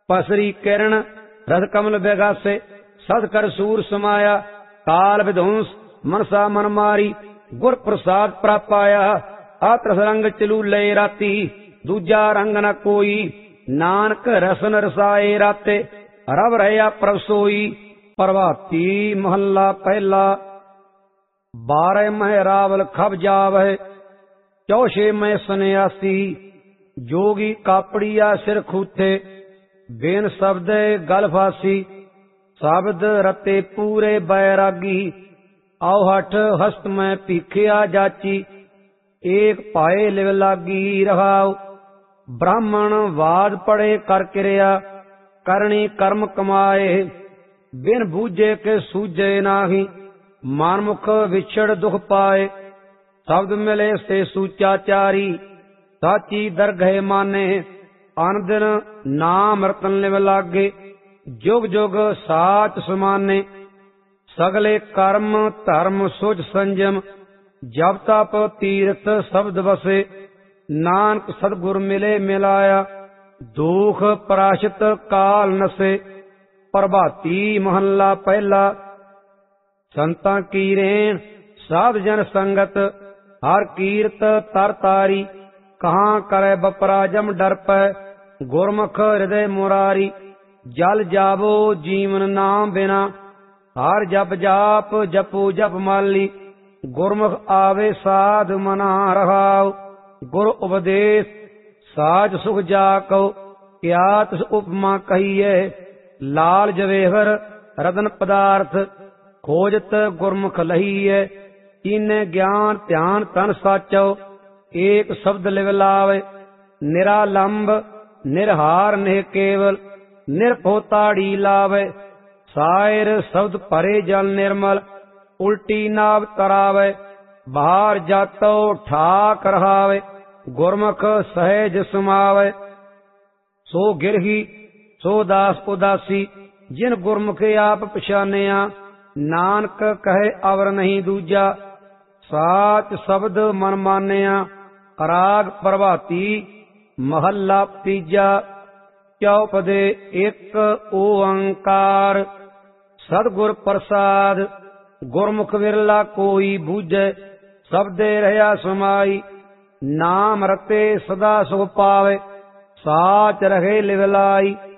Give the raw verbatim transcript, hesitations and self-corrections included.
पसरी किरण रथ कमल बेगासे सद कर सूर समाया काल विध्वंस मनसा मन मारी गुर प्रसाद प्रापाया आत्रस रंग चलू ले राती दूजा रंग न कोई नानक रसन रसाए राते रब रहा प्रभ सोई। प्रभाती महला पहला। बारह मह रावल खब जावै चौशे में सन्यासी जोगी कापड़िया सिर खूथे बेन शब्द गल फासी शब्द रते पूरे बैरागी आओहठ हस्त में पीखिया जाची एक पाए लिव लागी रहाओ। ब्राह्मण वाद पड़े कर किरिया करनी कर्म कमाए बिन बूझे के सूझे नाही मानमुख विछड़ दुख पाए। शब्द मिले से सूचाचारी साची दरगह माने अन दिन नाम रतन लिव लागे जुग जुग साच समाने। सगले कर्म धर्म सुच संजम जब तप तीर्थ शब्द बसे नानक सतगुर मिले मिलाया दुख पराशित काल नसे। प्रभाती महला पहला। संतां की रेण साध जन संगत हर कीरत तर तारी कहाँ करे बपराजम डर पै गुरमुख हृदय मुरारी। जल जावो जीवन नाम बिना हर जप जाप जपो जप माली गुरमुख आवे साध मना रहाओ। गुर उपदेश साज सुख जाको क्या तिस उपमा कहिए लाल जवेहर रतन पदार्थ खोजत गुरमुख लहीए। इन्हें ज्ञान ध्यान तन साचो एक शब्द लिव लावे निरालंब निरहार निह केवल निरपोताड़ी लावे। सायर शब्द परे जल निर्मल उल्टी नाव तरावे बाहर जातो ठाक रहावे गुरमुख सहज समावे। सो गिरही सो दास उदासी जिन गुरमुख आप पछानिया नानक कहे अवर नहीं दूजा साच शब्द मन मानिया। राग प्रभाती महला तीजा। चौपदे एक ओंकार सतगुर प्रसाद गुरमुख विरला कोई बूझे शब्दे रहा समाई। नाम रते सदा सुख पावे साच रहे लिवलाई।